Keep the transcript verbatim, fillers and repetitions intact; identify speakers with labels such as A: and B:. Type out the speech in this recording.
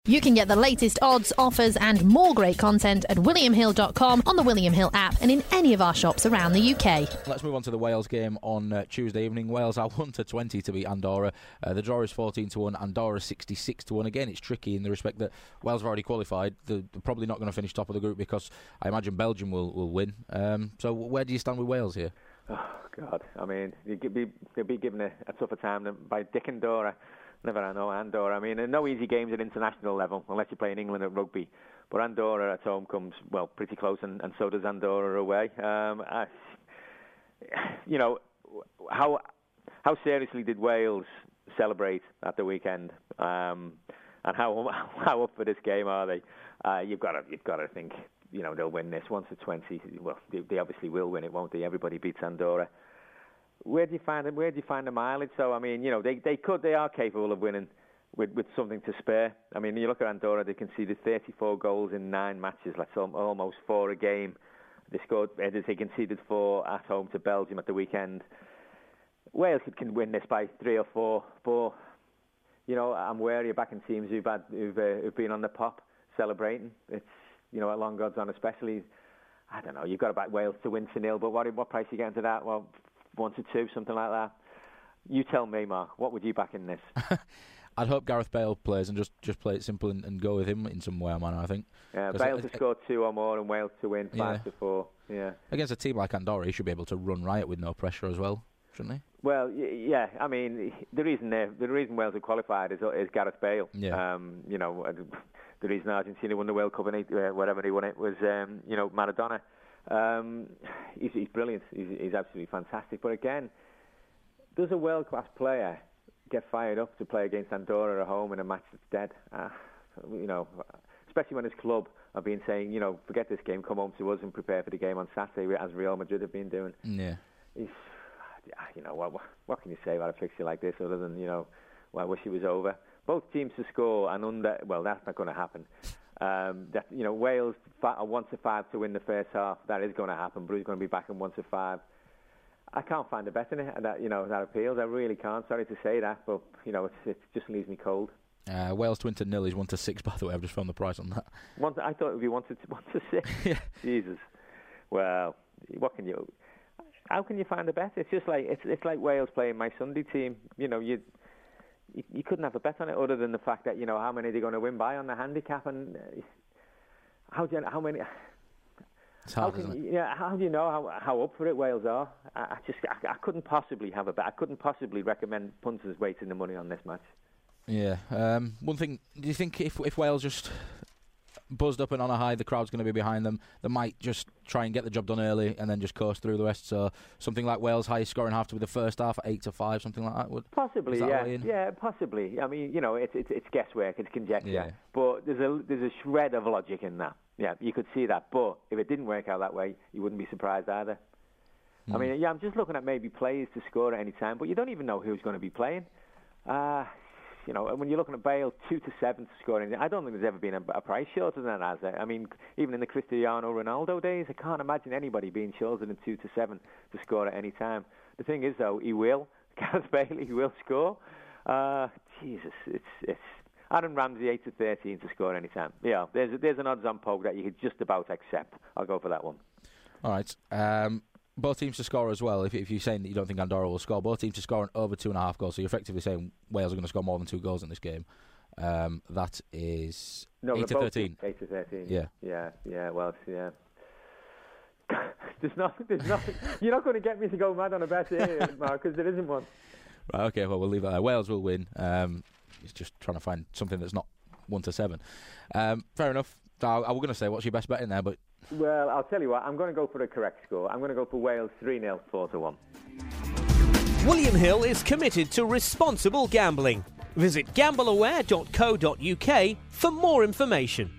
A: You can get the latest odds, offers and more great content at william hill dot com, on the William Hill app and in any of our shops around the U K.
B: Let's move on to the Wales game on uh, Tuesday evening. Wales are one to twenty to beat Andorra. Uh, the draw is fourteen to one, Andorra sixty-six to one. Again, it's tricky in the respect that Wales have already qualified. They're probably not going to finish top of the group because I imagine Belgium will, will win. Um, so where do you stand with Wales here?
C: Oh, God. I mean, you'd be, they'd be given a, a tougher time than by Dick Andorra. Never I know Andorra. I mean, no easy games at international level unless you're playing England at rugby. But Andorra at home comes, well, pretty close, and, and so does Andorra away. Um, I, you know, how how seriously did Wales celebrate at the weekend? Um, and how how up for this game are they? Uh, you've got to you've got to think, you know, they'll win this one to twenty. Well, they, they obviously will win it, won't they? Everybody beats Andorra. Where do you find where do you find the mileage? So I mean, you know, they they could they are capable of winning with with something to spare. I mean, you look at Andorra, they conceded thirty-four goals in nine matches. That's almost four a game. They scored. They conceded four at home to Belgium at the weekend. Wales can win this by three or four. But you know, I'm wary of backing teams who've had who've, uh, who've been on the pop celebrating. It's, you know, at long odds on, especially. I don't know. You've got to back Wales to win to nil, but what what price are you getting to that? Well, one to two, something like that. You tell me, Mark. What would you back in this?
B: I'd hope Gareth Bale plays and just, just play it simple and, and go with him in some way or manner, I think.
C: Yeah, Bale to score two or more and Wales to win five yeah. to four. Yeah.
B: Against a team like Andorra, he should be able to run riot with no pressure as well, shouldn't he?
C: Well, yeah. I mean, the reason the reason Wales have qualified is, is Gareth Bale.
B: Yeah.
C: Um, you know, the reason Argentina won the World Cup and he, uh, whatever he won it was, um, you know, Maradona. Um, he's, he's brilliant. He's, he's absolutely fantastic. But again, does a world-class player get fired up to play against Andorra at home in a match that's dead? Uh, you know, especially when his club have been saying, you know, forget this game, come home to us and prepare for the game on Saturday, as Real Madrid have been doing.
B: Yeah.
C: He's, you know, what, what can you say about a fixture like this other than, you know, well, I wish it was over. Both teams to score and under, well, that's not going to happen. Um, that, you know, Wales are one to five to win the first half. That is going to happen. Bruce's going to be back in one to five. I can't find a bet in it, and that, you know, that appeals. I really can't. Sorry to say that, but you know, it's, it just leaves me cold.
B: Uh, Wales to win to nil is one to six. By the way, I've just found the price on that.
C: One to, I thought it would be one to one to six.
B: Yeah.
C: Jesus. Well, what can you? How can you find a bet? It's just like it's it's like Wales playing my Sunday team. You know, you. You, you couldn't have a bet on it other than the fact that, you know, how many they're going to win by on the handicap, and uh, how do you, how many?
B: It's hard,
C: how can,
B: isn't it?
C: Yeah, how do you know how how up for it Wales are? I, I just I, I couldn't possibly have a bet. I couldn't possibly recommend punters wasting the money on this match.
B: Yeah. Um, one thing. Do you think if if Wales just buzzed up and on a high, the crowd's going to be behind them, they might just try and get the job done early and then just coast through the rest? So something like Wales' highest scoring half to be the first half, eight to five, something like that would
C: possibly, yeah, yeah, possibly. I mean, you know, it's it's, it's guesswork, it's conjecture, yeah. But there's a there's a shred of logic in that. Yeah, you could see that. But if it didn't work out that way, you wouldn't be surprised either. Mm. I mean, yeah, I'm just looking at maybe players to score at any time, but you don't even know who's going to be playing. Uh You know, when you're looking at Bale, two to seven to score anything, I don't think there's ever been a, a price shorter than that, has there? I mean, even in the Cristiano Ronaldo days, I can't imagine anybody being shorter than two to seven to score at any time. The thing is, though, he will. Gareth Bale, he will score. Uh, Jesus, it's it's Aaron Ramsey eight to thirteen to score any time. Yeah, there's there's an odds-on poke that you could just about accept. I'll go for that one.
B: All right. Um, both teams to score as well. If, if you're saying that you don't think Andorra will score, both teams to score an over two and a half goals. So you're effectively saying Wales are going to score more than two goals in this game. Um, that is
C: no,
B: eight to thirteen.
C: Eight to thirteen.
B: Yeah,
C: yeah, yeah. Well, yeah. there's nothing. There's nothing. You're not going to get me to go mad on a bet here, Mark, because there isn't one.
B: Right. Okay. Well, we'll leave it there. Wales will win. Um, it's just trying to find something that's not one to seven. Um, fair enough. I, I was going to say, what's your best bet in there, but.
C: Well, I'll tell you what, I'm going to go for a correct score. I'm going to go for Wales three nil, four to one.
D: William Hill is committed to responsible gambling. Visit gamble aware dot co dot uk for more information.